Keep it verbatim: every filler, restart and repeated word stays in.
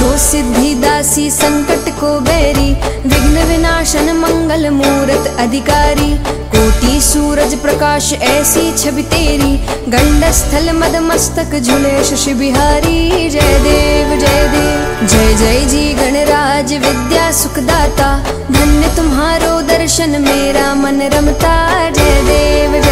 हो सिद्धि दासी संकट को बैरी, विघ्न विनाशन मंगल मूरत अधिकारी। कोटि सूरज प्रकाश ऐसी छवि तेरी, गंड स्थल मद मस्तक झूले शशि बिहारी। जय देव जय देव जय जय जी गणराज विद्या सुखदाता, धन्य तुम्हारो दर्शन मेरा मन रमता। जय देव